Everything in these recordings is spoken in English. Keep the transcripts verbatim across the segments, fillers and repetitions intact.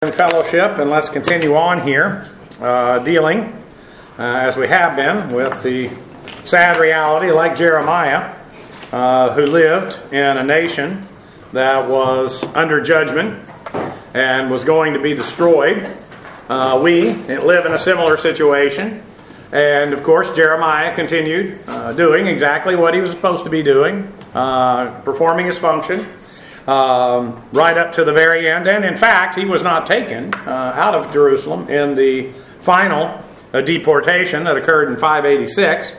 Fellowship, and let's continue on here uh, dealing uh, as we have been with the sad reality, like Jeremiah, uh, who lived in a nation that was under judgment and was going to be destroyed. Uh, we live in a similar situation, and of course Jeremiah continued uh, doing exactly what he was supposed to be doing, uh, performing his function Um, right up to the very end. And in fact, he was not taken uh, out of Jerusalem in the final uh, deportation that occurred in five eighty-six.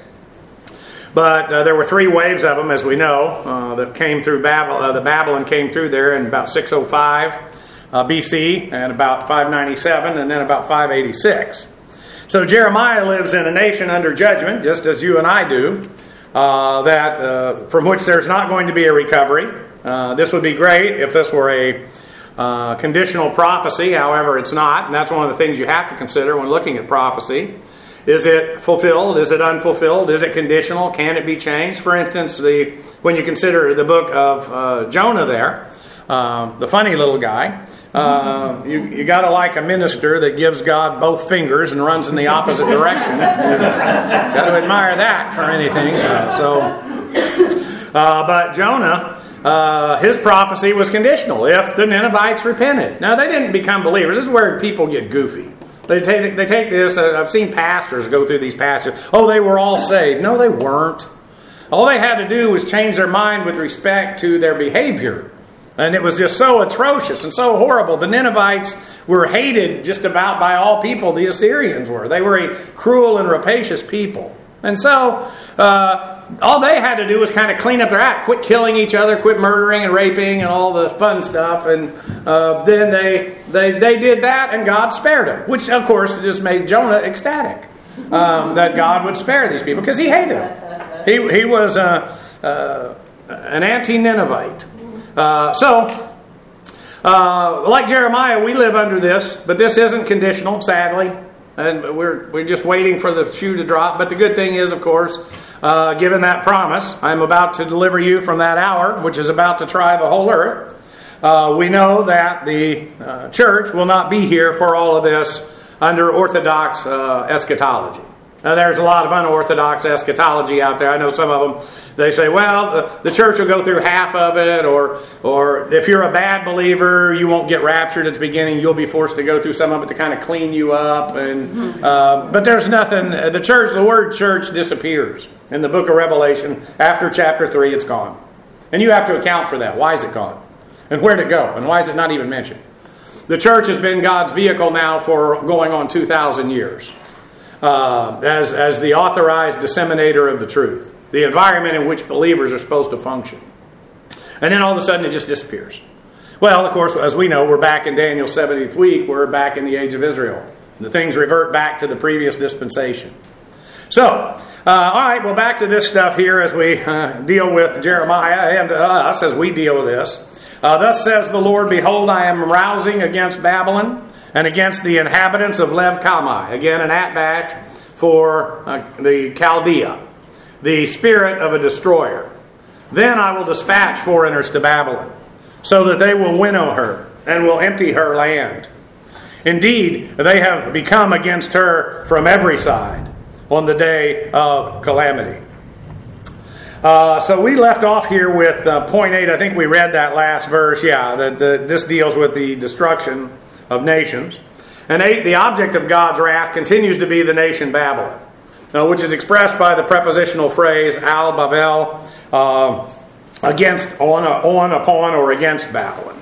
But uh, there were three waves of them, as we know, uh, that came through Babylon. Uh, the Babylon came through there in about six oh five uh, B C and about five ninety-seven and then about five eighty-six. So Jeremiah lives in a nation under judgment, just as you and I do, uh, that uh, from which there's not going to be a recovery. Uh, this would be great if this were a uh, conditional prophecy. However, it's not. And that's one of the things you have to consider when looking at prophecy. Is it fulfilled? Is it unfulfilled? Is it conditional? Can it be changed? For instance, the when you consider the book of uh, Jonah there, uh, the funny little guy, uh, you, you got to like a minister that gives God both fingers and runs in the opposite direction. Got to admire that for anything. Uh, so, uh, but Jonah... Uh, his prophecy was conditional if the Ninevites repented. Now, they didn't become believers. This is where people get goofy. They take, they take this. Uh, I've seen pastors go through these passages. Oh, they were all saved. No, they weren't. All they had to do was change their mind with respect to their behavior. And it was just so atrocious and so horrible. The Ninevites were hated just about by all people. The Assyrians were. They were a cruel and rapacious people. And so, uh, all they had to do was kind of clean up their act, quit killing each other, quit murdering and raping and all the fun stuff. And uh, then they, they they did that, and God spared them, which of course just made Jonah ecstatic um, that God would spare these people because he hated them. He he was uh, uh, an anti-Ninevite. Uh, so, uh, like Jeremiah, we live under this, but this isn't conditional, sadly. And we're we're just waiting for the shoe to drop. But the good thing is, of course, uh, given that promise, I'm about to deliver you from that hour, which is about to try the whole earth. Uh, we know that the uh, church will not be here for all of this under Orthodox uh, eschatology. Now, there's a lot of unorthodox eschatology out there. I know some of them, they say, well, the, the church will go through half of it, or or if you're a bad believer, you won't get raptured at the beginning. You'll be forced to go through some of it to kind of clean you up. And uh, but there's nothing, the church, the word church disappears in the book of Revelation. After chapter three, it's gone. And you have to account for that. Why is it gone? And where'd it go? And why is it not even mentioned? The church has been God's vehicle now for going on two thousand years. Uh, as as the authorized disseminator of the truth, the environment in which believers are supposed to function. And then all of a sudden it just disappears. Well, of course, as we know, we're back in Daniel's seventieth week. We're back in the age of Israel. The things revert back to the previous dispensation. So, uh, all right, well, back to this stuff here as we uh, deal with Jeremiah and us as we deal with this. Uh, Thus says the Lord, behold, I am rousing against Babylon and against the inhabitants of Lev Kamai. Again, an atbash for uh, the Chaldea, the spirit of a destroyer. Then I will dispatch foreigners to Babylon, so that they will winnow her and will empty her land. Indeed, they have become against her from every side on the day of calamity. Uh, so we left off here with uh, point eight. I think we read that last verse. Yeah, that the, this deals with the destruction of nations. And eight, the object of God's wrath continues to be the nation Babylon, uh, which is expressed by the prepositional phrase al Bavel, uh, against, on, on, upon, or against Babylon.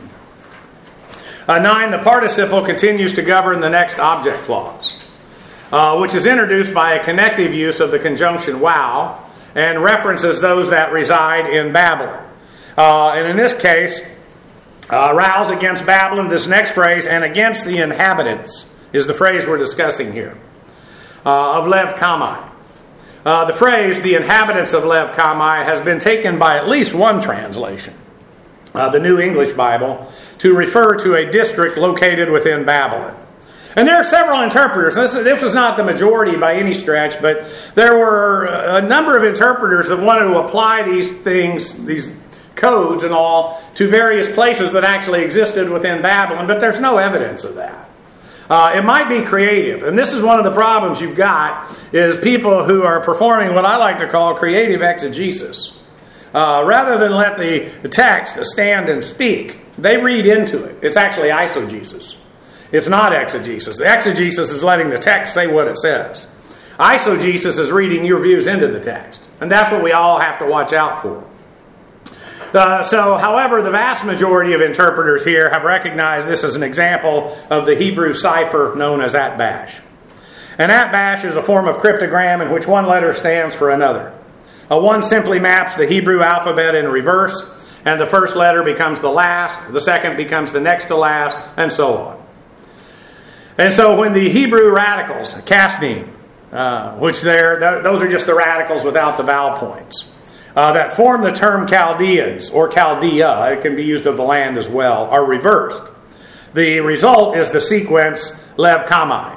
Uh, nine, the participle continues to govern the next object clause, uh, which is introduced by a connective use of the conjunction wow, and references those that reside in Babylon. Uh, and in this case, Uh, rouse against Babylon, this next phrase, and against the inhabitants, is the phrase we're discussing here, uh, of Lev Kamai. Uh, the phrase, the inhabitants of Lev Kamai, has been taken by at least one translation, uh, the New English Bible, to refer to a district located within Babylon. And there are several interpreters. This, this was not the majority by any stretch, but there were a number of interpreters that wanted to apply these things, these codes and all to various places that actually existed within Babylon, but there's no evidence of that. Uh, it might be creative, and this is one of the problems you've got, is people who are performing what I like to call creative exegesis. Uh, rather than let the, the text stand and speak, they read into it. It's actually eisegesis. It's not exegesis. The exegesis is letting the text say what it says. Eisegesis is reading your views into the text. And that's what we all have to watch out for. Uh, so, however, the vast majority of interpreters here have recognized this as an example of the Hebrew cipher known as Atbash. And Atbash is a form of cryptogram in which one letter stands for another. A one simply maps the Hebrew alphabet in reverse, and the first letter becomes the last, the second becomes the next to last, and so on. And so when the Hebrew radicals, Kasdim, uh, which they're, th- those are just the radicals without the vowel points, uh, that form the term Chaldeans, or Chaldea, it can be used of the land as well, are reversed. The result is the sequence Lev Kamai.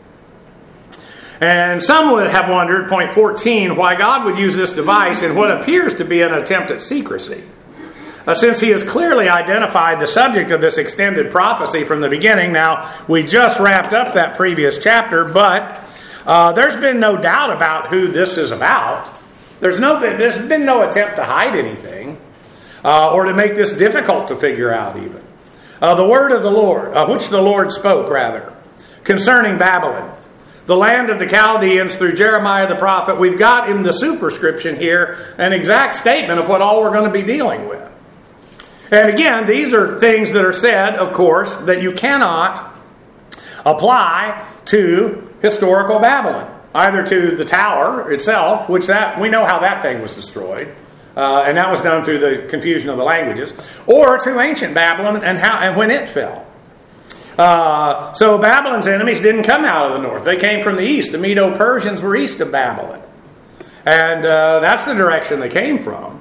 And some would have wondered, point fourteen, why God would use this device in what appears to be an attempt at secrecy. Uh, since he has clearly identified the subject of this extended prophecy from the beginning. Now, we just wrapped up that previous chapter, but uh, there's been no doubt about who this is about. There's no, there's been no attempt to hide anything uh, or to make this difficult to figure out even. Uh, the word of the Lord, uh, which the Lord spoke, rather, concerning Babylon, the land of the Chaldeans, through Jeremiah the prophet. We've got in the superscription here an exact statement of what all we're going to be dealing with. And again, these are things that are said, of course, that you cannot apply to historical Babylon. Either to the tower itself, which that we know how that thing was destroyed, uh, and that was done through the confusion of the languages, or to ancient Babylon and how and when it fell. Uh, so Babylon's enemies didn't come out of the north. They came from the east. The Medo-Persians were east of Babylon. And uh, that's the direction they came from.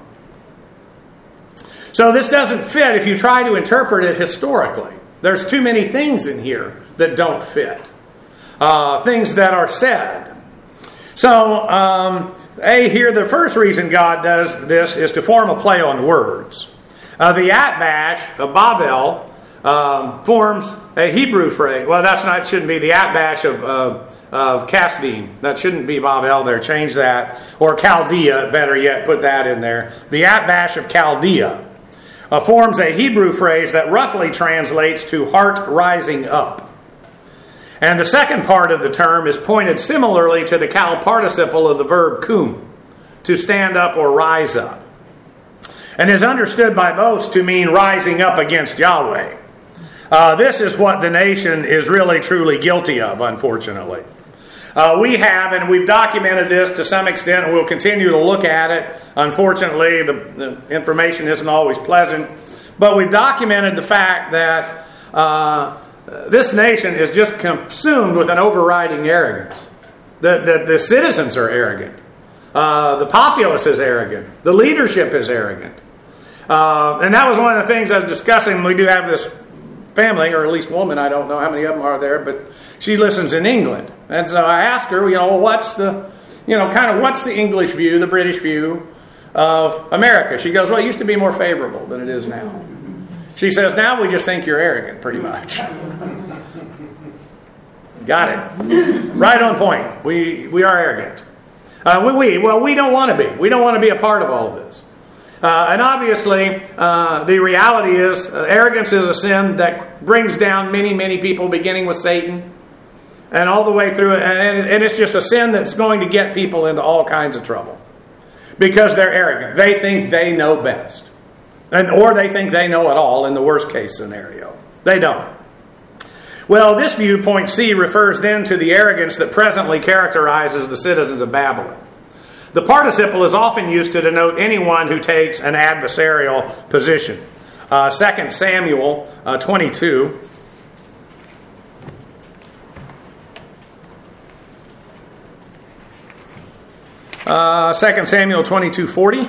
So this doesn't fit if you try to interpret it historically. There's too many things in here that don't fit. Uh, things that are said. So, um, A, here the first reason God does this is to form a play on words. Uh, the Atbash of Babel Um, forms a Hebrew phrase. Well, that's not, shouldn't be the Atbash of, uh, of Kasdim. That shouldn't be Babel there. Change that. Or Chaldea, better yet, put that in there. The Atbash of Chaldea uh, forms a Hebrew phrase that roughly translates to heart rising up. And the second part of the term is pointed similarly to the cal participle of the verb kum, to stand up or rise up. And is understood by most to mean rising up against Yahweh. Uh, this is what the nation is really truly guilty of, unfortunately. Uh, we have, and we've documented this to some extent, and we'll continue to look at it. Unfortunately, the, the information isn't always pleasant. But we've documented the fact that uh, this nation is just consumed with an overriding arrogance. The, the, the citizens are arrogant. Uh, the populace is arrogant. The leadership is arrogant. Uh, and that was one of the things I was discussing. We do have this family, or at least woman, I don't know how many of them are there, but she listens in England. And so I asked her, you know, what's the, you know, kind of what's the English view, the British view of America? She goes, well, it used to be more favorable than it is now. She says, now we just think you're arrogant, pretty much. Got it. Right on point. We we are arrogant. Uh, we, we, well, we don't want to be. We don't want to be a part of all of this. Uh, and obviously, uh, the reality is, uh, arrogance is a sin that brings down many, many people, beginning with Satan, and all the way through it. And, and it's just a sin that's going to get people into all kinds of trouble. Because they're arrogant. They think they know best. And or they think they know it all in the worst case scenario. They don't. Well, this view, point C, refers then to the arrogance that presently characterizes the citizens of Babylon. The participle is often used to denote anyone who takes an adversarial position. Uh, Second Samuel uh, twenty-two. Uh, Second Samuel twenty-two forty.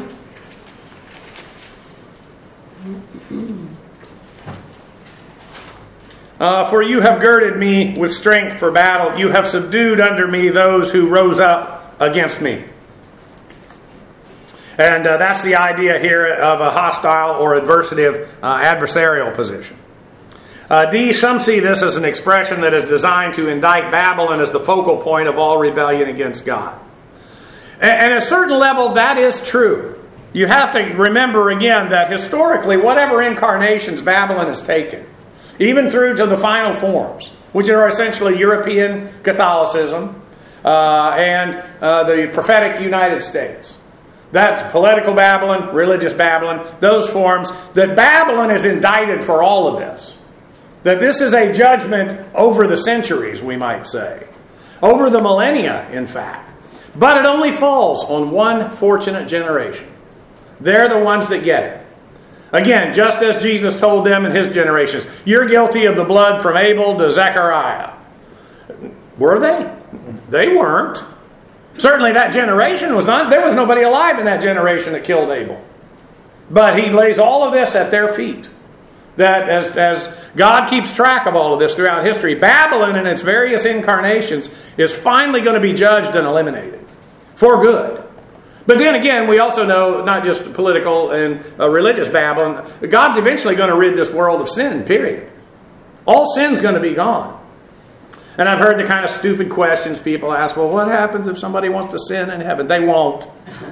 Uh, for you have girded me with strength for battle. You have subdued under me those who rose up against me. And uh, that's the idea here of a hostile or adversative uh, adversarial position. Uh, D, some see this as an expression that is designed to indict Babylon as the focal point of all rebellion against God. And, and at a certain level, that is true. You have to remember again that historically, whatever incarnations Babylon has taken, even through to the final forms, which are essentially European Catholicism uh, and uh, the prophetic United States. That's political Babylon, religious Babylon, those forms, that Babylon is indicted for all of this. That this is a judgment over the centuries, we might say. Over the millennia, in fact. But it only falls on one fortunate generation. They're the ones that get it. Again, just as Jesus told them in his generations, you're guilty of the blood from Abel to Zechariah. Were they? They weren't. Certainly that generation was not. There was nobody alive in that generation that killed Abel. But he lays all of this at their feet. That as, as God keeps track of all of this throughout history, Babylon in its various incarnations is finally going to be judged and eliminated. For good. But then again, we also know not just political and uh, religious Babylon. God's eventually going to rid this world of sin, period. All sin's going to be gone. And I've heard the kind of stupid questions people ask, well, what happens if somebody wants to sin in heaven? They won't.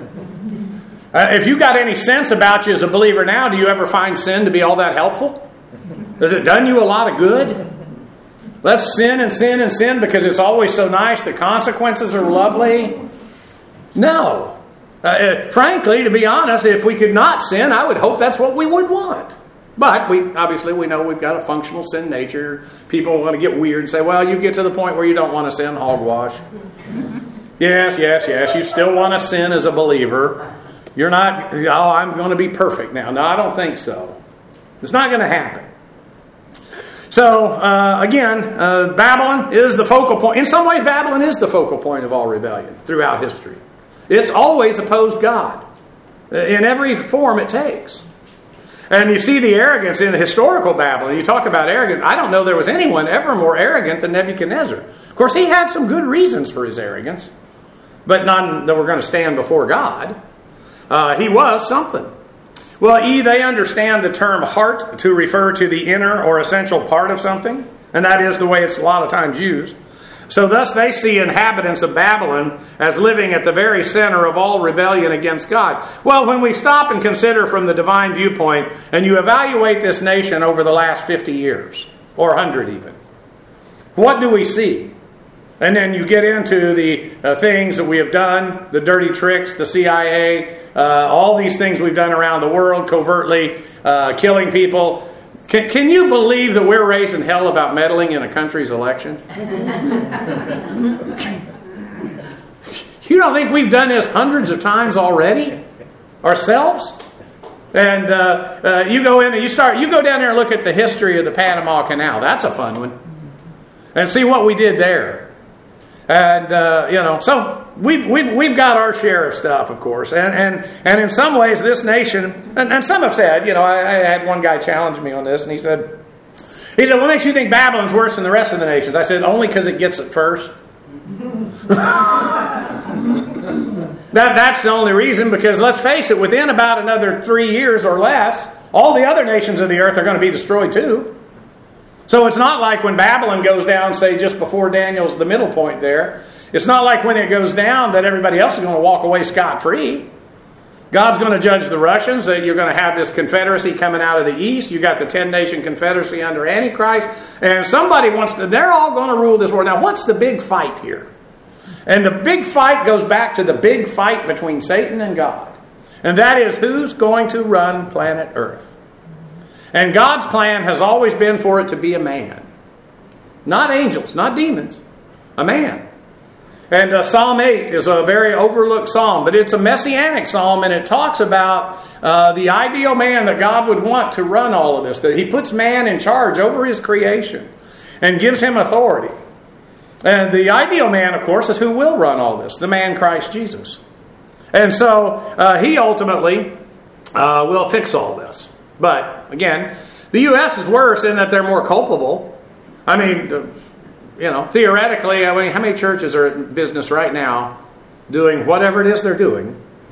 Uh, if you got any sense about you as a believer now, do you ever find sin to be all that helpful? Has it done you a lot of good? Let's sin and sin and sin because it's always so nice. The consequences are lovely. No. Uh, uh, frankly, to be honest, if we could not sin, I would hope that's what we would want. But we obviously we know we've got a functional sin nature. People want to get weird and say, well, you get to the point where you don't want to sin, hogwash. Yes, yes, yes. You still want to sin as a believer. You're not, oh, I'm going to be perfect now. No, I don't think so. It's not going to happen. So, uh, again, uh, Babylon is the focal point. In some ways, Babylon is the focal point of all rebellion throughout history. It's always opposed God in every form it takes. And you see the arrogance in historical Babylon. You talk about arrogance. I don't know there was anyone ever more arrogant than Nebuchadnezzar. Of course, he had some good reasons for his arrogance, but none that were going to stand before God. Uh, he was something. Well, E, they understand the term heart to refer to the inner or essential part of something, and that is the way it's a lot of times used. So thus they see inhabitants of Babylon as living at the very center of all rebellion against God. Well, when we stop and consider from the divine viewpoint, and you evaluate this nation over the last fifty years, or one hundred even, what do we see? And then you get into the uh, things that we have done, the dirty tricks, the C I A, uh, all these things we've done around the world, covertly uh, killing people. Can, can you believe that we're raising hell about meddling in a country's election? You don't think we've done this hundreds of times already? Ourselves? And uh, uh, you go in and you start, you go down there and look at the history of the Panama Canal. That's a fun one. And see what we did there. And, uh, you know, so we've, we've, we've got our share of stuff, of course. And and, and in some ways, this nation, and, and some have said, you know, I, I had one guy challenge me on this, and he said, he said, what makes you think Babylon's worse than the rest of the nations? I said, only because it gets it first. that That's the only reason, because let's face it, within about another three years or less, all the other nations of the earth are going to be destroyed too. So it's not like when Babylon goes down, say, just before Daniel's, the middle point there. It's not like when it goes down that everybody else is going to walk away scot-free. God's going to judge the Russians. That you're going to have this confederacy coming out of the east. You got the ten-nation confederacy under Antichrist. And somebody wants to, they're all going to rule this world. Now, what's the big fight here? And the big fight goes back to the big fight between Satan and God. And that is, who's going to run planet Earth? And God's plan has always been for it to be a man. Not angels, not demons. A man. And uh, Psalm eight is a very overlooked psalm, but it's a messianic psalm, and it talks about uh, the ideal man that God would want to run all of this. That He puts man in charge over his creation and gives him authority. And the ideal man, of course, is who will run all this. The man Christ Jesus. And so uh, He ultimately uh, will fix all this. But, again, the U S is worse in that they're more culpable. I mean, you know, theoretically, I mean, how many churches are in business right now doing whatever it is they're doing?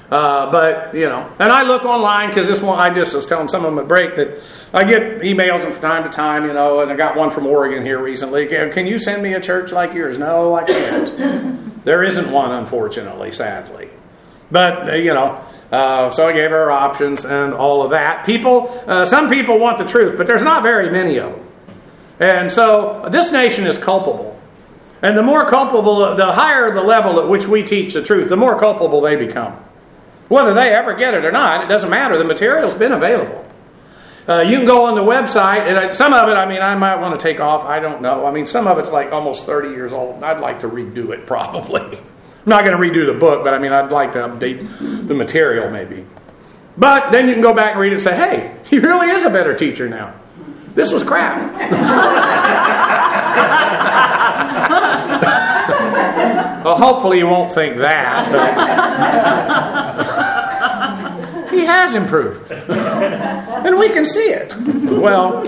Uh, but, you know, and I look online because this one, I just was telling some of them at break that I get emails from time to time, you know, and I got one from Oregon here recently. Can you send me a church like yours? No, I can't. There isn't one, unfortunately, sadly. But, uh, you know, uh, so I gave her options and all of that. People, uh, some people want the truth, but there's not very many of them. And so this nation is culpable. And the more culpable, the higher the level at which we teach the truth, the more culpable they become. Whether they ever get it or not, it doesn't matter. The material's been available. Uh, you can go on the website, and I, some of it, I mean, I might want to take off. I don't know. I mean, some of it's like almost thirty years old. I'd like to redo it, probably. I'm not going to redo the book, but I mean, I'd like to update the material, maybe. But then you can go back and read it and say, hey, he really is a better teacher now. This was crap. Well, hopefully you won't think that. But he has improved. And we can see it. Well,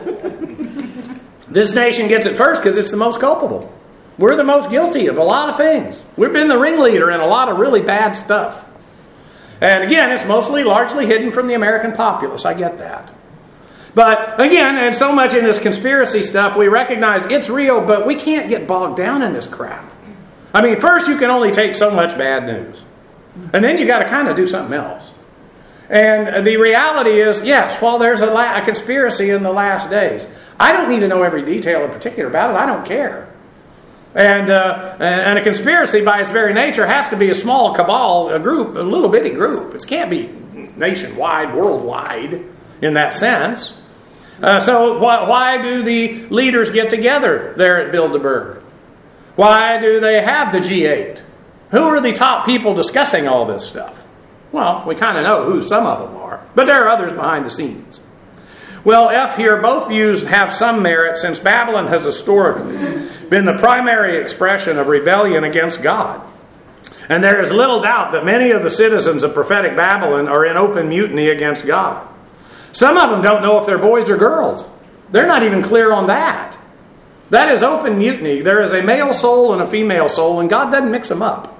this nation gets it first because it's the most culpable. We're the most guilty of a lot of things. We've been the ringleader in a lot of really bad stuff. And again, it's mostly largely hidden from the American populace. I get that. But again, and so much in this conspiracy stuff, we recognize it's real, but we can't get bogged down in this crap. I mean, first you can only take so much bad news. And then you got to kind of do something else. And the reality is, yes, while there's a, la- a conspiracy in the last days, I don't need to know every detail in particular about it. I don't care. And, uh, and a conspiracy by its very nature has to be a small cabal, a group, a little bitty group. It can't be nationwide, worldwide in that sense. Uh, so why, why do the leaders get together there at Bilderberg? Why do they have the G eight? Who are the top people discussing all this stuff? Well, we kind of know who some of them are, but there are others behind the scenes. Well, F here, both views have some merit since Babylon has historically been the primary expression of rebellion against God. And there is little doubt that many of the citizens of prophetic Babylon are in open mutiny against God. Some of them don't know if they're boys or girls. They're not even clear on that. That is open mutiny. There is a male soul and a female soul, and God doesn't mix them up.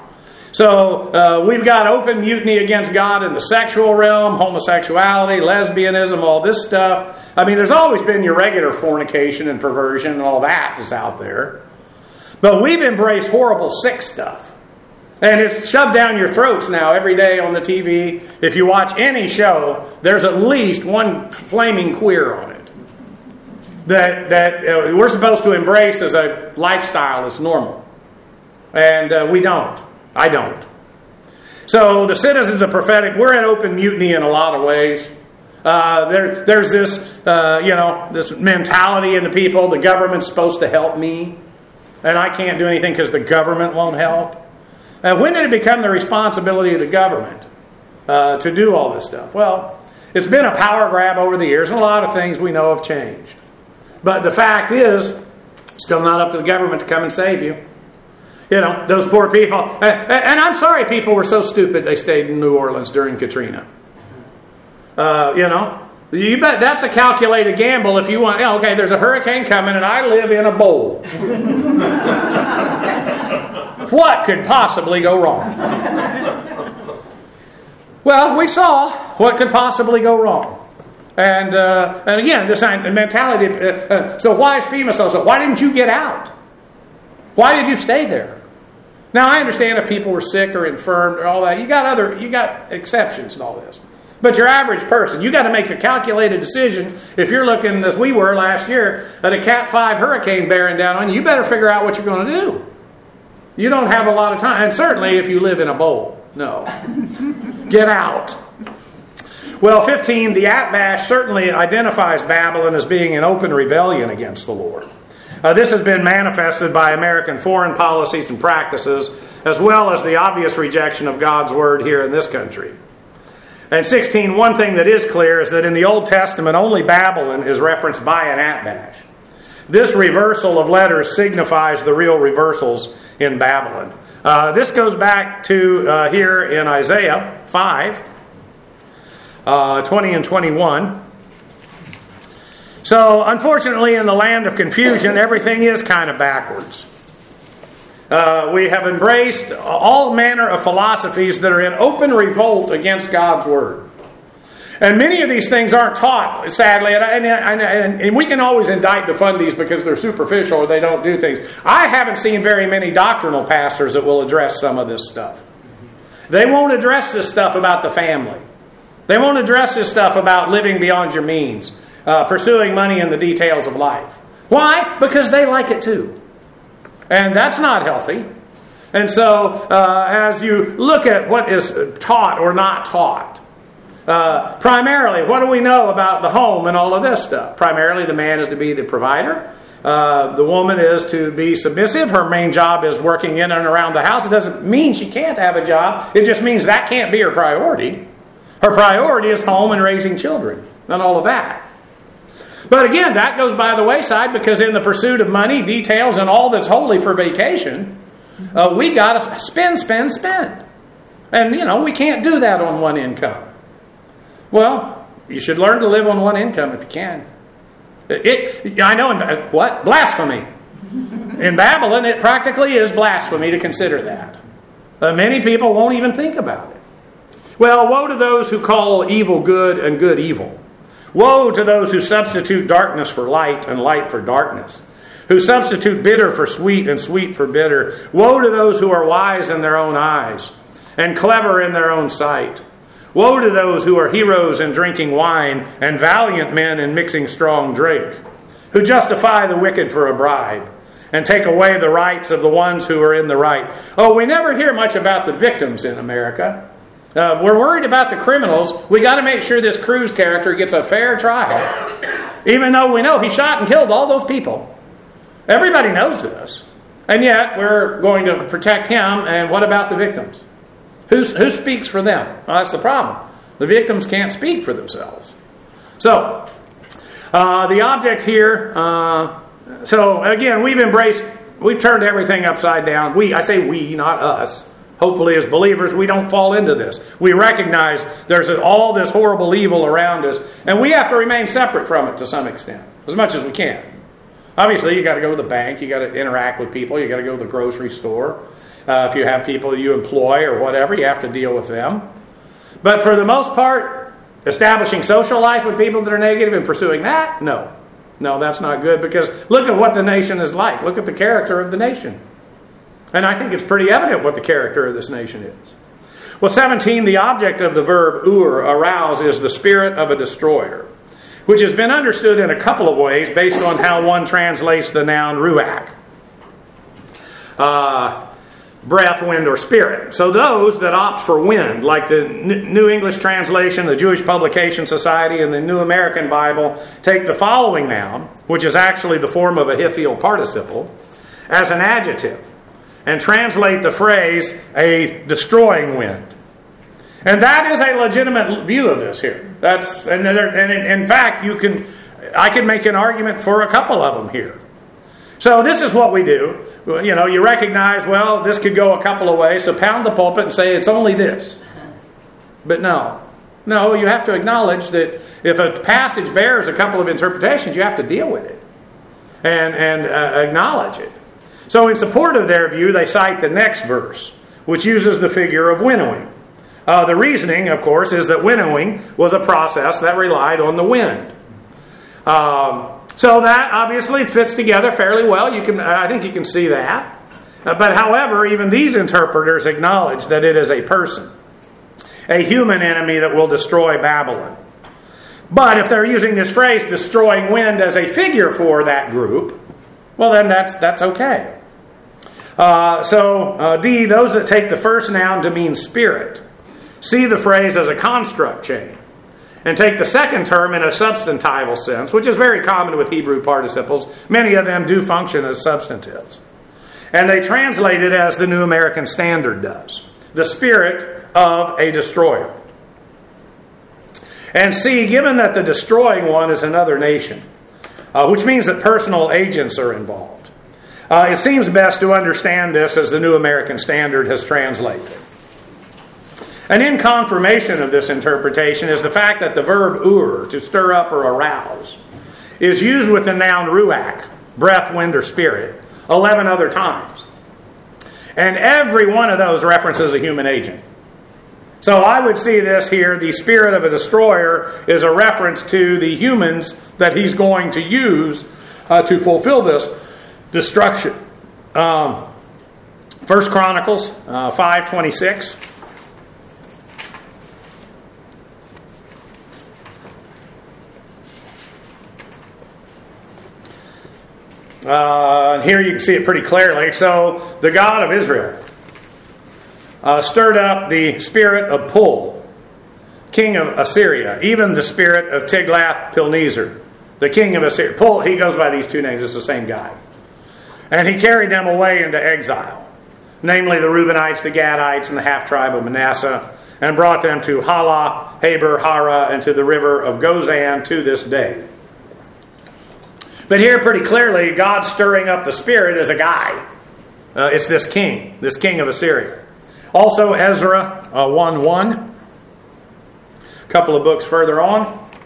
So uh, we've got open mutiny against God in the sexual realm, homosexuality, lesbianism, all this stuff. I mean, there's always been your regular fornication and perversion and all that is out there. But we've embraced horrible sick stuff. And it's shoved down your throats now every day on the T V. If you watch any show, there's at least one flaming queer on it. That, that uh, we're supposed to embrace as a lifestyle as normal. And uh, we don't. I don't. So the citizens of prophetic, we're in open mutiny in a lot of ways. Uh, there, there's this, uh, you know, this mentality in the people. The government's supposed to help me, and I can't do anything because the government won't help. And when did it become the responsibility of the government uh, to do all this stuff? Well, it's been a power grab over the years, and a lot of things we know have changed. But the fact is, still not up to the government to come and save you. You know, those poor people. And I'm sorry people were so stupid they stayed in New Orleans during Katrina. Uh, you know, you bet that's a calculated gamble if you want, okay, there's a hurricane coming and I live in a bowl. What could possibly go wrong? Well, we saw what could possibly go wrong. And uh, and again, this mentality. Uh, uh, so why is FEMA so so? Why didn't you get out? Why did you stay there? Now I understand if people were sick or infirmed or all that. You got other, you got exceptions and all this. But your average person, you got to make a calculated decision. If you're looking, as we were last year, at a Cat five hurricane bearing down on you, you better figure out what you're going to do. You don't have a lot of time, and certainly if you live in a bowl, no, get out. Well, fifteen, the Atbash certainly identifies Babylon as being in open rebellion against the Lord. Uh, this has been manifested by American foreign policies and practices, as well as the obvious rejection of God's word here in this country. And sixteen, one thing that is clear is that in the Old Testament, only Babylon is referenced by an Atbash. This reversal of letters signifies the real reversals in Babylon. Uh, this goes back to uh, here in Isaiah five, uh, twenty and twenty-one. So, unfortunately, in the land of confusion, everything is kind of backwards. Uh, we have embraced all manner of philosophies that are in open revolt against God's Word. And many of these things aren't taught, sadly, and, and, and, and we can always indict the fundies because they're superficial or they don't do things. I haven't seen very many doctrinal pastors that will address some of this stuff. They won't address this stuff about the family. They won't address this stuff about living beyond your means, uh, pursuing money and the details of life. Why? Because they like it too. And that's not healthy. And so, uh, as you look at what is taught or not taught, uh, primarily, what do we know about the home and all of this stuff? Primarily, the man is to be the provider. Uh, the woman is to be submissive. Her main job is working in and around the house. It doesn't mean she can't have a job. It just means that can't be her priority. Her priority is home and raising children and all of that. But again, that goes by the wayside because in the pursuit of money, details, and all that's holy for vacation, uh, we got to spend, spend, spend. And, you know, we can't do that on one income. Well, you should learn to live on one income if you can. It, it, I know, what? Blasphemy. In Babylon, it practically is blasphemy to consider that. Uh, many people won't even think about it. Well, woe to those who call evil good and good evil. Woe to those who substitute darkness for light and light for darkness, who substitute bitter for sweet and sweet for bitter. Woe to those who are wise in their own eyes and clever in their own sight. Woe to those who are heroes in drinking wine and valiant men in mixing strong drink, who justify the wicked for a bribe and take away the rights of the ones who are in the right. Oh, we never hear much about the victims in America. Uh, we're worried about the criminals. We got to make sure this Cruz character gets a fair trial. Even though we know he shot and killed all those people. Everybody knows this. And yet we're going to protect him. And what about the victims? Who's, who speaks for them? Well, that's the problem. The victims can't speak for themselves. So, uh, the object here... Uh, so, again, we've embraced... We've turned everything upside down. We, I say we, not us. Hopefully, as believers, we don't fall into this. We recognize there's all this horrible evil around us, and we have to remain separate from it to some extent, as much as we can. Obviously, you got to go to the bank, you got to interact with people, you got to go to the grocery store. Uh, if you have people you employ or whatever, you have to deal with them. But for the most part, establishing social life with people that are negative and pursuing that, no. No, that's not good, because look at what the nation is like. Look at the character of the nation. And I think it's pretty evident what the character of this nation is. Well, seventeen, the object of the verb ur, arouse, is the spirit of a destroyer, which has been understood in a couple of ways based on how one translates the noun ruach. Uh, breath, wind, or spirit. So those that opt for wind, like the New English Translation, the Jewish Publication Society, and the New American Bible, take the following noun, which is actually the form of a Hitthial participle, as an adjective, and translate the phrase, a destroying wind. And that is a legitimate view of this here. That's and, and in fact, you can, I can make an argument for a couple of them here. So this is what we do. You know, you recognize, well, this could go a couple of ways, so pound the pulpit and say, it's only this. But no. No, you have to acknowledge that if a passage bears a couple of interpretations, you have to deal with it and, and uh, acknowledge it. So in support of their view, they cite the next verse, which uses the figure of winnowing. Uh, the reasoning, of course, is that winnowing was a process that relied on the wind. Um, so that obviously fits together fairly well. You can, I think you can see that. Uh, but however, even these interpreters acknowledge that it is a person, a human enemy that will destroy Babylon. But if they're using this phrase, destroying wind, as a figure for that group, well, then that's that's okay. Uh, so, uh, D, those that take the first noun to mean spirit, see the phrase as a construct chain, and take the second term in a substantival sense, which is very common with Hebrew participles. Many of them do function as substantives. And they translate it as the New American Standard does, the spirit of a destroyer. And C, given that the destroying one is another nation, uh, which means that personal agents are involved, Uh, it seems best to understand this as the New American Standard has translated. And in confirmation of this interpretation is the fact that the verb ur, to stir up or arouse, is used with the noun ruach, breath, wind, or spirit, eleven other times. And every one of those references a human agent. So I would see this here, the spirit of a destroyer is a reference to the humans that he's going to use uh, to fulfill this destruction. Um, First Chronicles uh, five twenty-six. Uh, here you can see it pretty clearly. So the God of Israel uh, stirred up the spirit of Pul, king of Assyria, even the spirit of Tiglath-Pilneser, the king of Assyria. Pul, he goes by these two names. It's the same guy. And he carried them away into exile, namely the Reubenites, the Gadites, and the half-tribe of Manasseh, and brought them to Halah, Habor, Hara, and to the river of Gozan to this day. But here pretty clearly, God's stirring up the spirit as a guy. Uh, it's this king, this king of Assyria. Also Ezra uh, one one. A couple of books further on.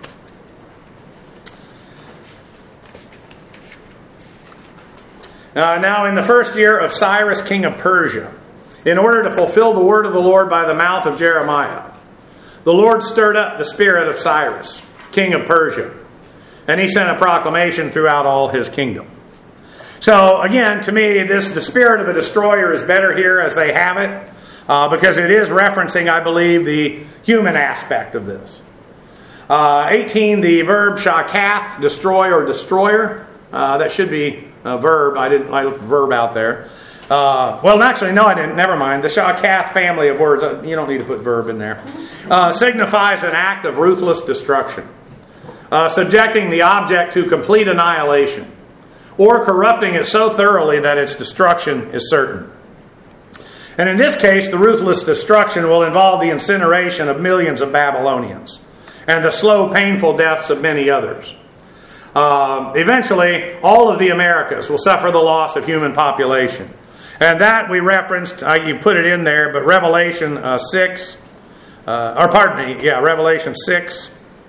Uh, now in the first year of Cyrus, king of Persia, in order to fulfill the word of the Lord by the mouth of Jeremiah, the Lord stirred up the spirit of Cyrus, king of Persia, and he sent a proclamation throughout all his kingdom. So again, to me, this the spirit of a destroyer is better here as they have it, uh, because it is referencing, I believe, the human aspect of this. Uh, eighteen, the verb shakath, destroy or destroyer. Uh, that should be a verb. I didn't. I left the verb out there. Uh, well, actually, no, I didn't. Never mind. The shakath family of words. Uh, you don't need to put verb in there. Uh, signifies an act of ruthless destruction. Uh, subjecting the object to complete annihilation, or corrupting it so thoroughly that its destruction is certain. And in this case, the ruthless destruction will involve the incineration of millions of Babylonians, and the slow, painful deaths of many others. Uh, eventually, all of the Americas will suffer the loss of human population. And that we referenced, uh, you put it in there, but Revelation uh, six, uh, or pardon me, yeah, Revelation six,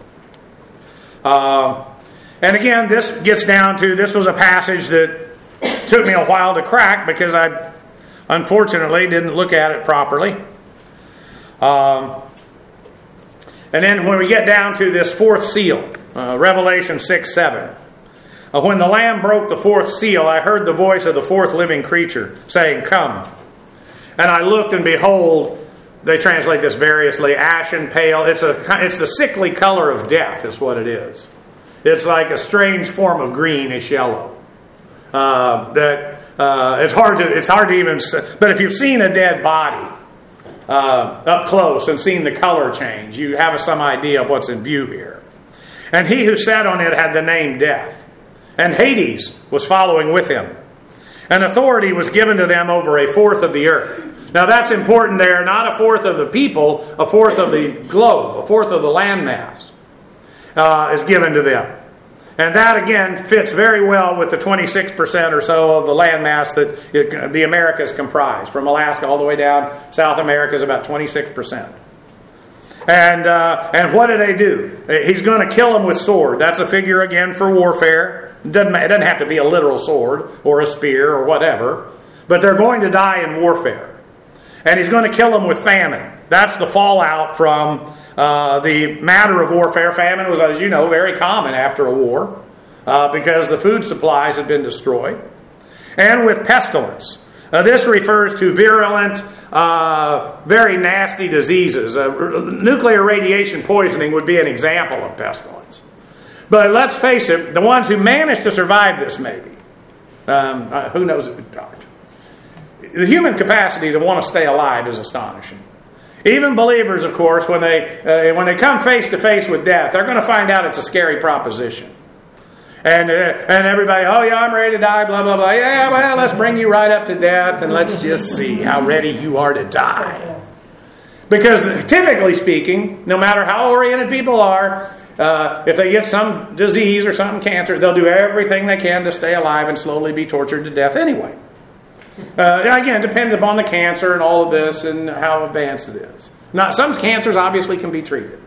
Uh, and again, this gets down to, this was a passage that took me a while to crack because I unfortunately didn't look at it properly. Um, and then when we get down to this fourth seal, uh, Revelation six seven. Uh, when the Lamb broke the fourth seal, I heard the voice of the fourth living creature saying, "Come." And I looked, and behold, they translate this variously, ashen, pale. It's a it's the sickly color of death is what it is. It's like a strange form of greenish yellow. Uh, that uh, it's hard to it's hard to even. But if you've seen a dead body uh, up close and seen the color change, you have some idea of what's in view here. And he who sat on it had the name Death, and Hades was following with him. And authority was given to them over a fourth of the earth. Now that's important there, not a fourth of the people, a fourth of the globe, a fourth of the landmass uh, is given to them. And that again fits very well with the twenty-six percent or so of the landmass that it, the Americas comprise. From Alaska all the way down, South America is about twenty-six percent. And uh, and what do they do? He's going to kill them with sword. That's a figure again for warfare. It doesn't, it doesn't have to be a literal sword or a spear or whatever. But they're going to die in warfare. And he's going to kill them with famine. That's the fallout from uh, the matter of warfare. Famine was, as you know, very common after a war uh, because the food supplies had been destroyed. And with pestilence. Uh, this refers to virulent, uh, very nasty diseases. Uh, nuclear radiation poisoning would be an example of pestilence. But let's face it, the ones who managed to survive this maybe, um, uh, who knows if it died. The human capacity to want to stay alive is astonishing. Even believers, of course, when they uh, when they come face to face with death, they're going to find out it's a scary proposition. And uh, and everybody, oh yeah, I'm ready to die, blah, blah, blah. Yeah, well, let's bring you right up to death and let's just see how ready you are to die. Because typically speaking, no matter how oriented people are, uh, if they get some disease or some cancer, they'll do everything they can to stay alive and slowly be tortured to death anyway. Uh, again, it depends upon the cancer and all of this and how advanced it is. Now, some cancers obviously can be treated.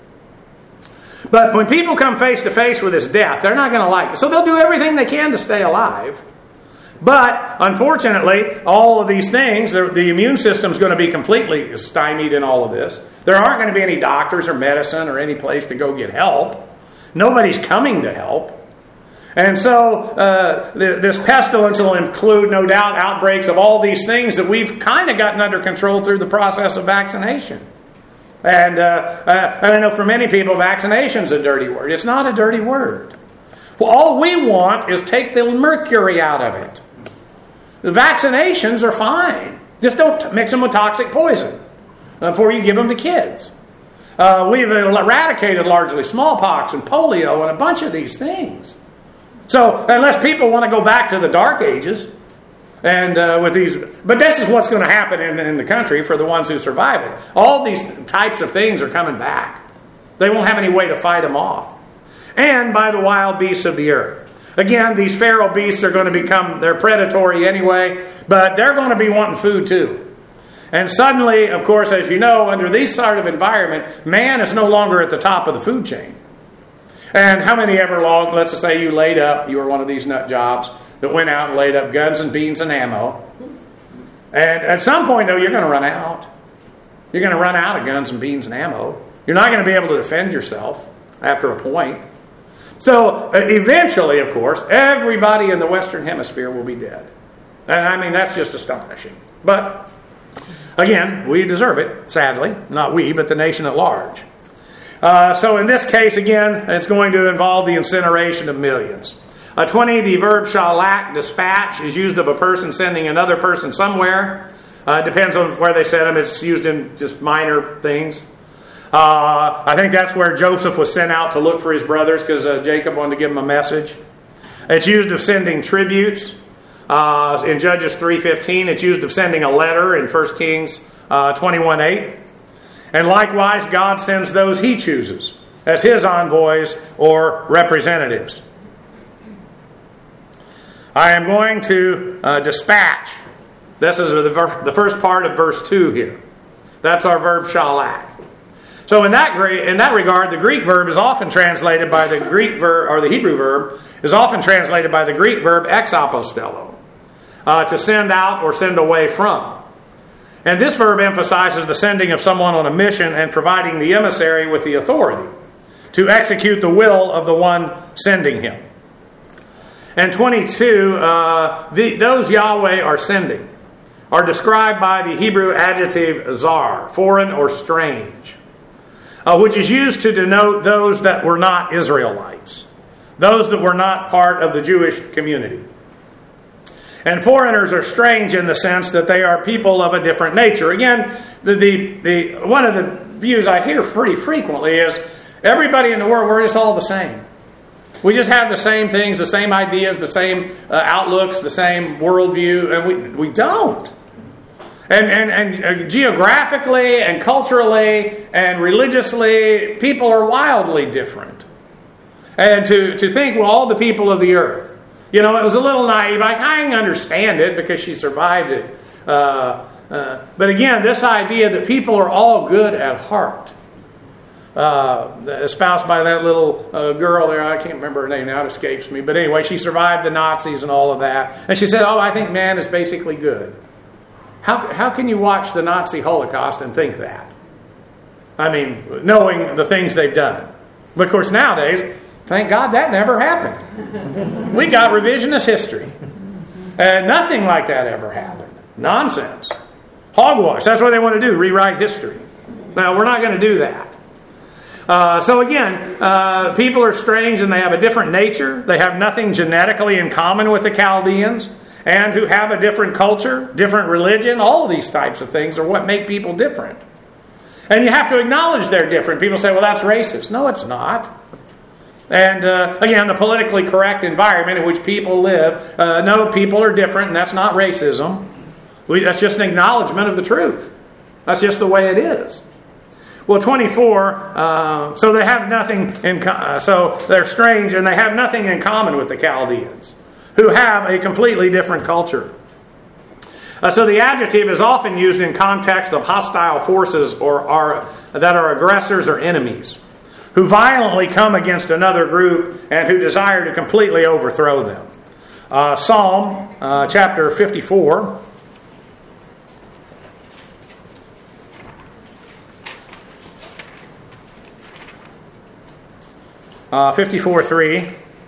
But when people come face to face with this death, they're not going to like it. So they'll do everything they can to stay alive. But, unfortunately, all of these things, the immune system is going to be completely stymied in all of this. There aren't going to be any doctors or medicine or any place to go get help. Nobody's coming to help. And so, uh, this pestilence will include, no doubt, outbreaks of all these things that we've kind of gotten under control through the process of vaccination. And uh, uh, I know for many people, vaccination's a dirty word. It's not a dirty word. Well, all we want is take the mercury out of it. The vaccinations are fine. Just don't mix them with toxic poison before you give them to kids. Uh, we've eradicated largely smallpox and polio and a bunch of these things. So unless people want to go back to the dark ages, and uh, with these, but this is what's going to happen in, in the country for the ones who survive it. All these types of things are coming back. They won't have any way to fight them off. And by the wild beasts of the earth. Again, these feral beasts are going to become, they're predatory anyway, but they're going to be wanting food too. And suddenly, of course, as you know, under this sort of environment, man is no longer at the top of the food chain. And how many ever long, let's just say you laid up, you were one of these nut jobs that went out and laid up guns and beans and ammo. And at some point, though, you're going to run out. You're going to run out of guns and beans and ammo. You're not going to be able to defend yourself after a point. So uh, eventually, of course, everybody in the Western Hemisphere will be dead. And I mean, that's just astonishing. But again, we deserve it, sadly. Not we, but the nation at large. Uh, so in this case, again, it's going to involve the incineration of millions. Uh, twenty, the verb shalak, dispatch, is used of a person sending another person somewhere. Uh, it depends on where they send them. It's used in just minor things. Uh, I think that's where Joseph was sent out to look for his brothers because uh, Jacob wanted to give him a message. It's used of sending tributes. Uh, in Judges three fifteen, it's used of sending a letter in First Kings uh, twenty-one eight. And likewise, God sends those He chooses as His envoys or representatives. I am going to uh, dispatch. This is the, ver- the first part of verse two here. That's our verb shalak. So in that in that regard, the Greek verb is often translated by the Greek verb, or the Hebrew verb is often translated by the Greek verb ex apostello, uh, to send out or send away from. And this verb emphasizes the sending of someone on a mission and providing the emissary with the authority to execute the will of the one sending him. And twenty-two, uh, the, those Yahweh are sending are described by the Hebrew adjective zar, foreign or strange. Uh, which is used to denote those that were not Israelites, those that were not part of the Jewish community. And foreigners are strange in the sense that they are people of a different nature. Again, the, the, the one of the views I hear pretty frequently is everybody in the world, we're just all the same. We just have the same things, the same ideas, the same uh, outlooks, the same worldview, and we, we don't. And, and, and geographically and culturally and religiously, people are wildly different. And to, to think, well, all the people of the earth. You know, it was a little naive. I kind of understand it because she survived it. Uh, uh, but again, this idea that people are all good at heart. Uh, espoused by that little uh, girl there, I can't remember her name now, it escapes me. But anyway, she survived the Nazis and all of that. And she said, oh, I think man is basically good. How how can you watch the Nazi Holocaust and think that? I mean, knowing the things they've done. But of course nowadays, thank God that never happened. We got revisionist history. And nothing like that ever happened. Nonsense. Hogwash. That's what they want to do, rewrite history. Now, we're not going to do that. Uh, so again, uh, people are strange and they have a different nature. They have nothing genetically in common with the Chaldeans. And who have a different culture, different religion, all of these types of things are what make people different. And you have to acknowledge they're different. People say, well, that's racist. No, it's not. And uh, again, the politically correct environment in which people live, uh, no, people are different, and that's not racism. We, that's just an acknowledgement of the truth. That's just the way it is. Well, twenty-four, uh, so they have nothing in, uh, so they're strange, and they have nothing in common with the Chaldeans, who have a completely different culture. Uh, so the adjective is often used in context of hostile forces or are that are aggressors or enemies, who violently come against another group and who desire to completely overthrow them. Uh, Psalm uh, chapter fifty-four. Uh, fifty-four three.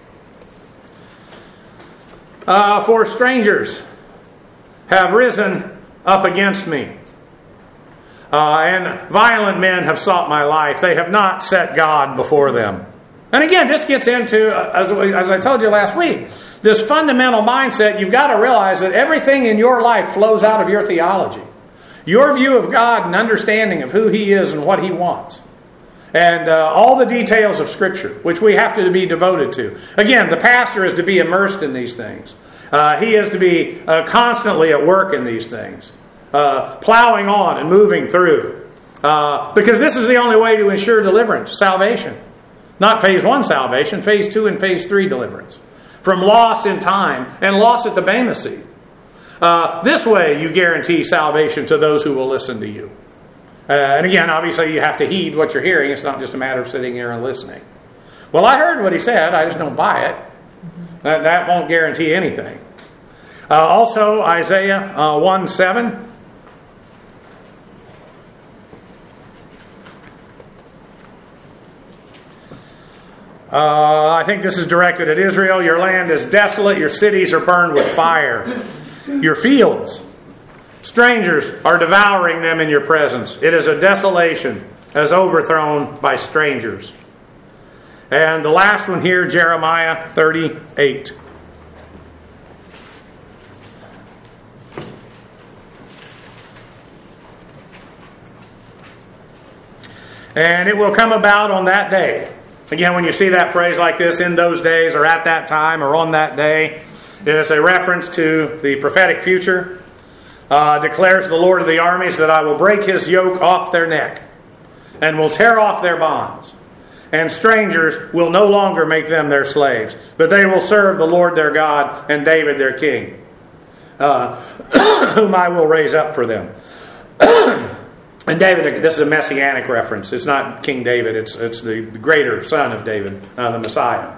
Uh, for strangers have risen up against me, uh, and violent men have sought my life. They have not set God before them. And again, this gets into, as, as I told you last week, this fundamental mindset. You've got to realize that everything in your life flows out of your theology. Your view of God and understanding of who He is and what He wants. And uh, all the details of Scripture, which we have to be devoted to. Again, the pastor is to be immersed in these things. Uh, he is to be uh, constantly at work in these things. Uh, plowing on and moving through. Uh, because this is the only way to ensure deliverance, salvation. Not phase one salvation, phase two and phase three deliverance. From loss in time and loss at the Bema seat. Uh, this way you guarantee salvation to those who will listen to you. Uh, and again, obviously you have to heed what you're hearing. It's not just a matter of sitting here and listening. Well, I heard what he said. I just don't buy it. That, that won't guarantee anything. Uh, also, Isaiah uh, one seven. Uh, I think this is directed at Israel. Your land is desolate. Your cities are burned with fire. Your fields, strangers are devouring them in your presence. It is a desolation as overthrown by strangers. And the last one here, Jeremiah thirty-eight. And it will come about on that day. Again, when you see that phrase like this, in those days, or at that time, or on that day, it is a reference to the prophetic future. Uh, declares the Lord of the armies that I will break His yoke off their neck and will tear off their bonds. And strangers will no longer make them their slaves, but they will serve the Lord their God and David their king, uh, whom I will raise up for them. And David, this is a messianic reference. It's not King David. It's it's the greater son of David, uh, the Messiah.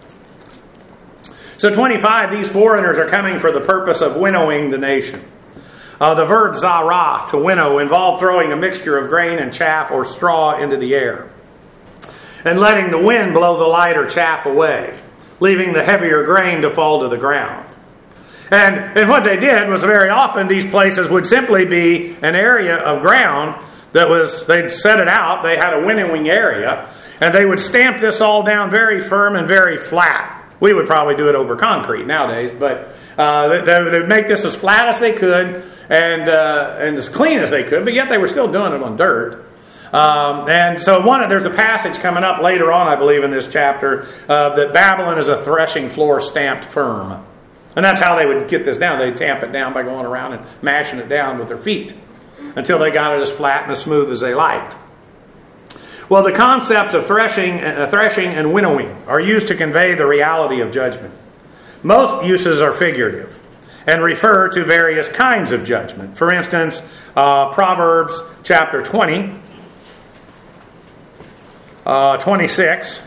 So twenty-five, these foreigners are coming for the purpose of winnowing the nation. Uh, the verb zarah, to winnow, involved throwing a mixture of grain and chaff or straw into the air, and letting the wind blow the lighter chaff away, leaving the heavier grain to fall to the ground. And, and what they did was very often these places would simply be an area of ground that was, they'd set it out, they had a winnowing area, and they would stamp this all down very firm and very flat. We would probably do it over concrete nowadays, but uh, they, they would make this as flat as they could and uh, and as clean as they could, but yet they were still doing it on dirt. Um, and so one, there's a passage coming up later on, I believe, in this chapter, uh, that Babylon is a threshing floor stamped firm. And that's how they would get this down. They'd tamp it down by going around and mashing it down with their feet until they got it as flat and as smooth as they liked. Well, the concepts of threshing, uh, threshing and winnowing are used to convey the reality of judgment. Most uses are figurative and refer to various kinds of judgment. For instance, uh, Proverbs chapter twenty, uh, twenty-six.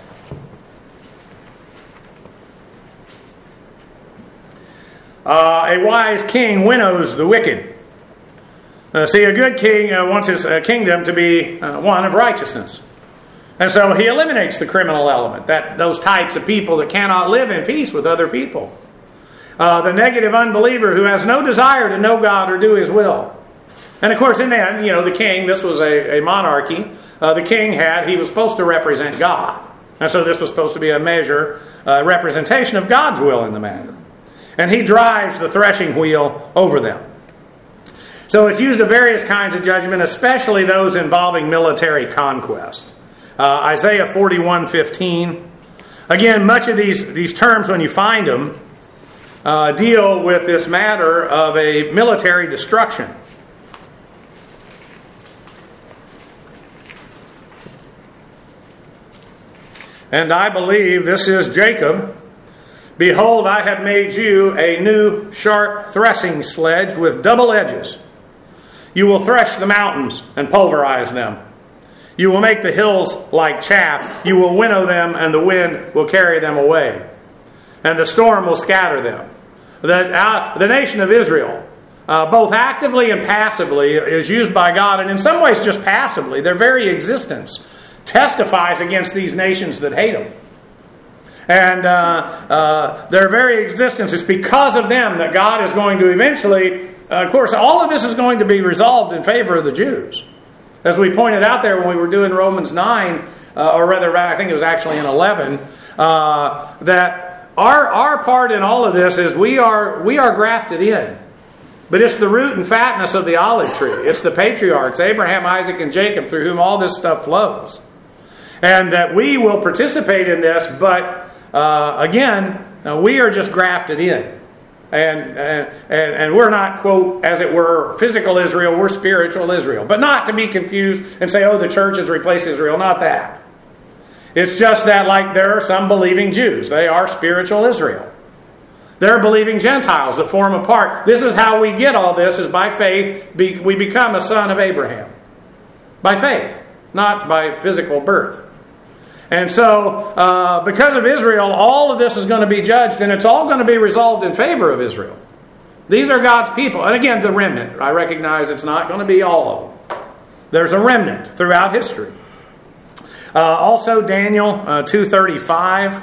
Uh, a wise king winnows the wicked. Uh, see, a good king uh, wants his uh, kingdom to be uh, one of righteousness. And so he eliminates the criminal element, that those types of people that cannot live in peace with other people. Uh, the negative unbeliever who has no desire to know God or do His will. And of course, in that, you know, the king, this was a, a monarchy. Uh, the king had, he was supposed to represent God. And so this was supposed to be a measure, uh, representation of God's will in the matter. And he drives the threshing wheel over them. So it's used of various kinds of judgment, especially those involving military conquest. Uh, Isaiah forty-one fifteen. Again, much of these, these terms, when you find them, uh, deal with this matter of a military destruction. And I believe this is Jacob. Behold, I have made you a new sharp threshing sledge with double edges. You will thresh the mountains and pulverize them. You will make the hills like chaff. You will winnow them, and the wind will carry them away. And the storm will scatter them. that uh, the nation of Israel, uh, both actively and passively, is used by God, and in some ways just passively. Their very existence testifies against these nations that hate them. And uh, uh, their very existence is because of them that God is going to eventually, uh, of course, all of this is going to be resolved in favor of the Jews. As we pointed out there when we were doing Romans nine, uh, or rather, I think it was actually in eleven, uh, that our our part in all of this is we are we are grafted in. But it's the root and fatness of the olive tree. It's the patriarchs, Abraham, Isaac, and Jacob, through whom all this stuff flows. And that we will participate in this, but uh, again, uh, we are just grafted in. And, and and we're not, quote, as it were, physical Israel, we're spiritual Israel. But not to be confused and say, oh, the church has replaced Israel. Not that. It's just that, like, there are some believing Jews. They are spiritual Israel. There are believing Gentiles that form a part. This is how we get all this, is by faith. We become a son of Abraham. By faith, not by physical birth. And so, uh, because of Israel, all of this is going to be judged, and it's all going to be resolved in favor of Israel. These are God's people. And again, the remnant. I recognize it's not going to be all of them. There's a remnant throughout history. Uh, also, Daniel uh, two thirty-five.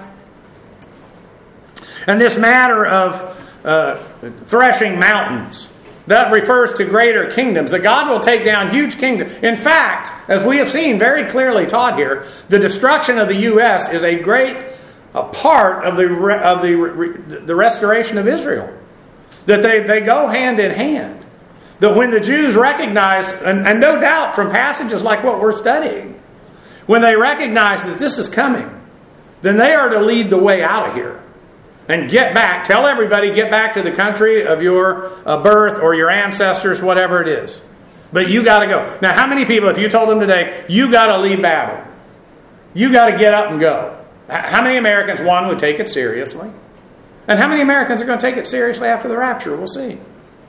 And this matter of uh, threshing mountains, that refers to greater kingdoms, that God will take down huge kingdoms. In fact, as we have seen very clearly taught here, the destruction of the U S is a great a part of the of the the restoration of Israel. That they, they go hand in hand. That when the Jews recognize, and, and no doubt from passages like what we're studying, when they recognize that this is coming, then they are to lead the way out of here. And get back, tell everybody, get back to the country of your uh, birth or your ancestors, whatever it is. But you got to go. Now, how many people, if you told them today, you got to leave Babylon, you got to get up and go? How many Americans, one, would take it seriously? And how many Americans are going to take it seriously after the rapture? We'll see.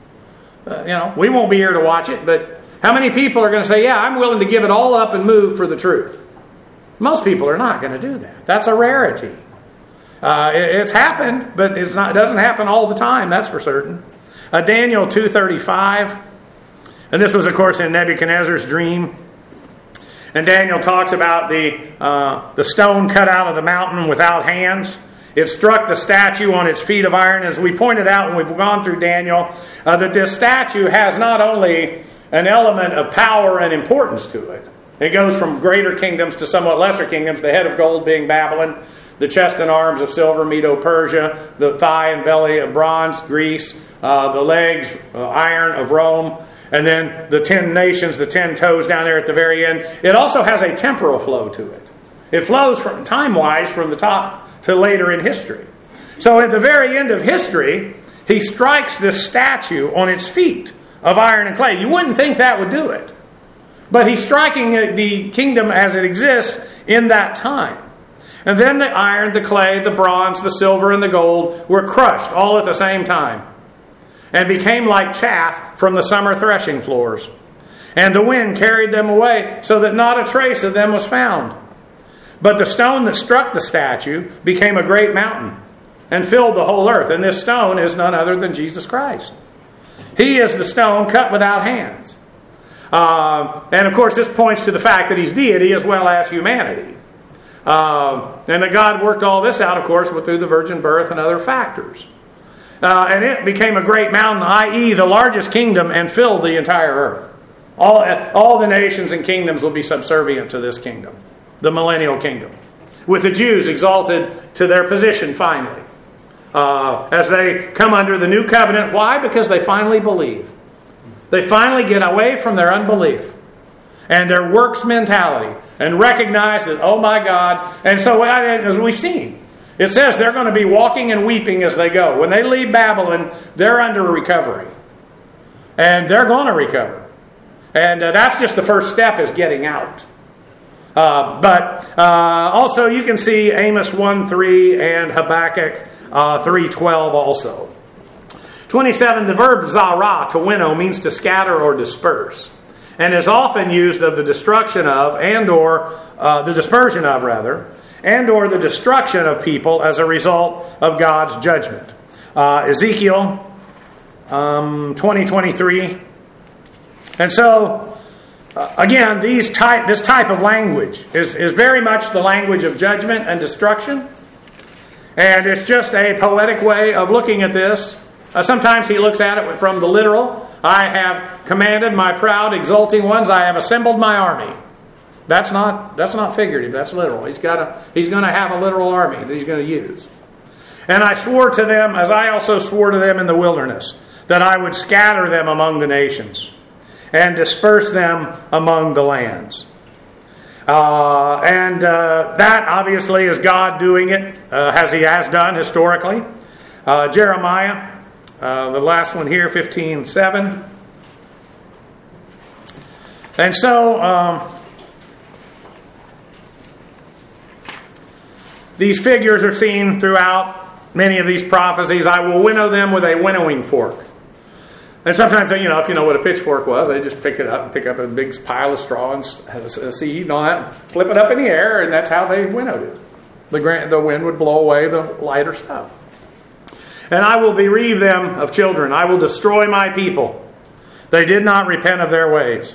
Uh, you know, we won't be here to watch it, but how many people are going to say, yeah, I'm willing to give it all up and move for the truth? Most people are not going to do that. That's a rarity. Uh, it, it's happened, but it's not, it doesn't happen all the time, that's for certain. Uh, Daniel two thirty-five. And this was, of course, in Nebuchadnezzar's dream. And Daniel talks about the uh, the stone cut out of the mountain without hands. It struck the statue on its feet of iron. As we pointed out when we've gone through Daniel, uh, that this statue has not only an element of power and importance to it. It goes from greater kingdoms to somewhat lesser kingdoms, the head of gold being Babylon, the chest and arms of silver, Medo-Persia, the thigh and belly of bronze, Greece, uh, the legs, uh, iron of Rome, and then the ten nations, the ten toes down there at the very end. It also has a temporal flow to it. It flows from time-wise from the top to later in history. So at the very end of history, he strikes this statue on its feet of iron and clay. You wouldn't think that would do it. But he's striking the kingdom as it exists in that time. And then the iron, the clay, the bronze, the silver, and the gold were crushed all at the same time and became like chaff from the summer threshing floors. And the wind carried them away so that not a trace of them was found. But the stone that struck the statue became a great mountain and filled the whole earth. And this stone is none other than Jesus Christ. He is the stone cut without hands. Uh, and of course this points to the fact that he's deity as well as humanity. Uh, and that God worked all this out, of course, with, through the virgin birth and other factors. Uh, and it became a great mountain, that is the largest kingdom, and filled the entire earth. All, all the nations and kingdoms will be subservient to this kingdom, the millennial kingdom, with the Jews exalted to their position finally. Uh, as they come under the new covenant. Why? Because they finally believe. They finally get away from their unbelief and their works mentality and recognize that, oh my God. And so, as we've seen, it says they're going to be walking and weeping as they go. When they leave Babylon, they're under recovery. And they're going to recover. And uh, that's just the first step, is getting out. Uh, but uh, also you can see Amos one three and Habakkuk uh, three twelve also. twenty-seven, the verb zara, to winnow, means to scatter or disperse, and is often used of the destruction of, and or uh, the dispersion of, rather, and or the destruction of people as a result of God's judgment. uh, Ezekiel um, twenty twenty-three. And so, uh, again, these type, this type of language is, is very much the language of judgment and destruction. And it's just a poetic way of looking at this. Uh, sometimes he looks at it from the literal. I have commanded my proud, exulting ones. I have assembled my army. That's not that's not figurative. That's literal. He's got a, he's going to have a literal army that he's going to use. And I swore to them, as I also swore to them in the wilderness, that I would scatter them among the nations and disperse them among the lands. Uh, and uh, that obviously is God doing it, uh, as he has done historically. Uh, Jeremiah, uh, the last one here, fifteen seven. And so, um, these figures are seen throughout many of these prophecies. I will winnow them with a winnowing fork. And sometimes, you know, if you know what a pitchfork was, they just pick it up and pick up a big pile of straw and have a seed and all that, flip it up in the air, and that's how they winnowed it. The, grand, the wind would blow away the lighter stuff. And I will bereave them of children. I will destroy my people. They did not repent of their ways.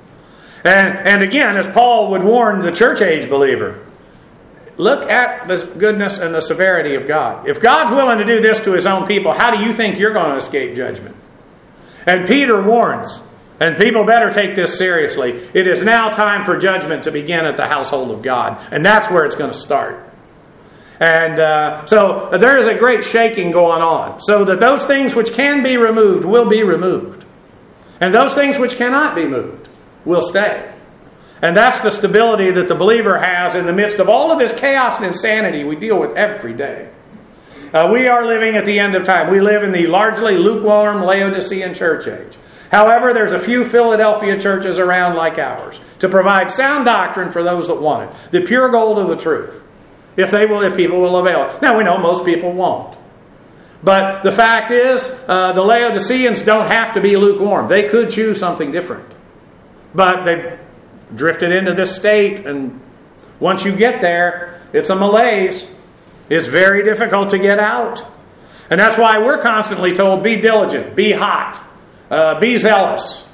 And, and again, as Paul would warn the church age believer, look at the goodness and the severity of God. If God's willing to do this to his own people, how do you think you're going to escape judgment? And Peter warns, and people better take this seriously, it is now time for judgment to begin at the household of God. And that's where it's going to start. And uh, so there is a great shaking going on, so that those things which can be removed will be removed. And those things which cannot be moved will stay. And that's the stability that the believer has in the midst of all of this chaos and insanity we deal with every day. Uh, we are living at the end of time. We live in the largely lukewarm Laodicean church age. However, there's a few Philadelphia churches around like ours to provide sound doctrine for those that want it. The pure gold of the truth. If they will, if people will avail it. Now we know most people won't. But the fact is, uh, the Laodiceans don't have to be lukewarm. They could choose something different. But they've drifted into this state, and once you get there, it's a malaise. It's very difficult to get out. And that's why we're constantly told, be diligent, be hot, uh, be zealous.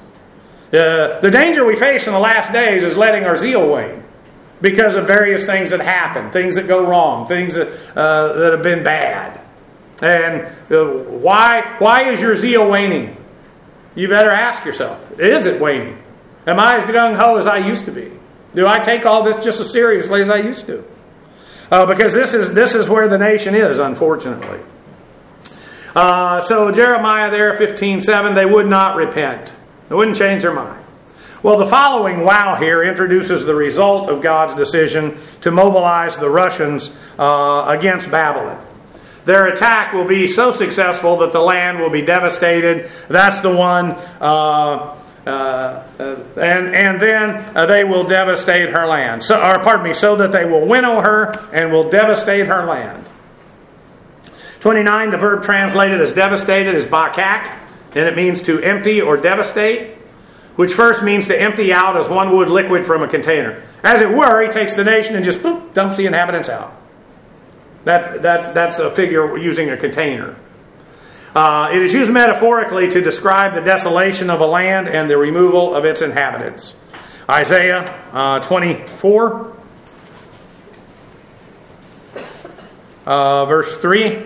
Uh, the danger we face in the last days is letting our zeal wane because of various things that happen, things that go wrong, things that, uh, that have been bad. And uh, why, why is your zeal waning? You better ask yourself, is it waning? Am I as gung-ho as I used to be? Do I take all this just as seriously as I used to? Uh, because this is this is where the nation is, unfortunately. Uh, so Jeremiah there, fifteen seven, they would not repent. They wouldn't change their mind. Well, the following wow here introduces the result of God's decision to mobilize the Russians uh, against Babylon. Their attack will be so successful that the land will be devastated. That's the one... Uh, Uh, uh, and and then uh, they will devastate her land. So, or pardon me, so that they will winnow her and will devastate her land. twenty-nine, the verb translated as devastated is bakak, and it means to empty or devastate, which first means to empty out as one would liquid from a container. As it were, he takes the nation and just boop, dumps the inhabitants out. That, that, that's a figure using a container. Uh, it is used metaphorically to describe the desolation of a land and the removal of its inhabitants. Isaiah uh, twenty-four, uh, verse three.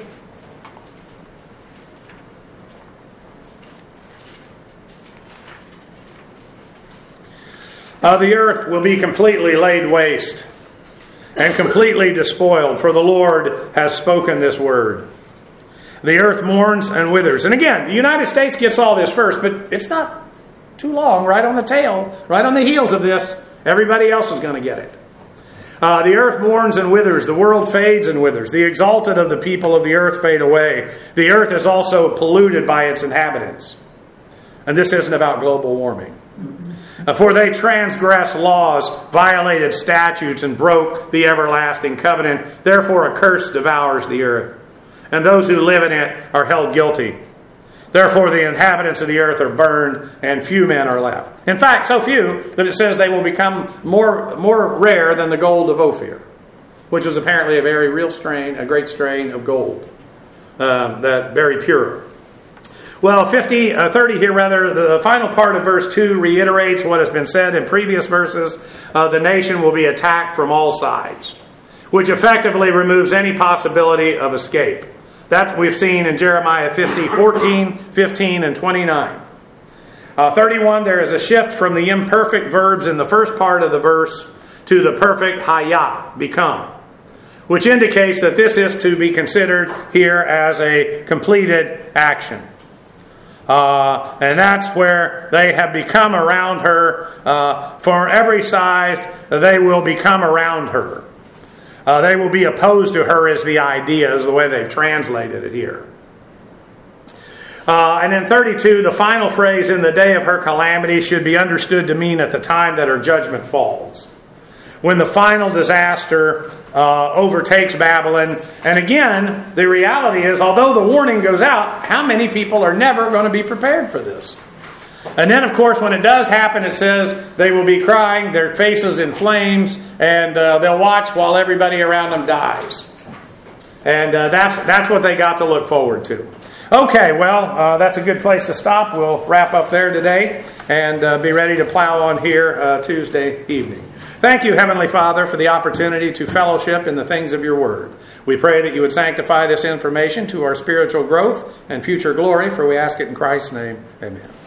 Uh, the earth will be completely laid waste and completely despoiled, for the Lord has spoken this word. The earth mourns and withers. And again, the United States gets all this first, but it's not too long, right on the tail, right on the heels of this. Everybody else is going to get it. Uh, the earth mourns and withers. The world fades and withers. The exalted of the people of the earth fade away. The earth is also polluted by its inhabitants. And this isn't about global warming. Uh, for they transgressed laws, violated statutes, and broke the everlasting covenant. Therefore a curse devours the earth, and those who live in it are held guilty. Therefore the inhabitants of the earth are burned, and few men are left. In fact, so few that it says they will become more, more rare than the gold of Ophir, which was apparently a very real strain, a great strain of gold. uh, that very pure. Well, fifty, uh, thirty here rather, the final part of verse two reiterates what has been said in previous verses. Uh, the nation will be attacked from all sides, which effectively removes any possibility of escape. That we've seen in Jeremiah fifty, fourteen, fifteen, and twenty-nine. Uh, thirty-one, there is a shift from the imperfect verbs in the first part of the verse to the perfect haya, become, which indicates that this is to be considered here as a completed action. Uh, and that's where they have become around her. Uh, for every side, they will become around her. Uh, they will be opposed to her is the idea, is the way they've translated it here. Uh, and in thirty-two, the final phrase, in the day of her calamity, should be understood to mean at the time that her judgment falls. When the final disaster uh, overtakes Babylon. And again, the reality is, although the warning goes out, how many people are never going to be prepared for this? And then, of course, when it does happen, it says they will be crying, their faces in flames, and uh, they'll watch while everybody around them dies. And uh, that's that's what they got to look forward to. Okay, well, uh, that's a good place to stop. We'll wrap up there today and uh, be ready to plow on here uh, Tuesday evening. Thank you, Heavenly Father, for the opportunity to fellowship in the things of your word. We pray that you would sanctify this information to our spiritual growth and future glory, for we ask it in Christ's name. Amen.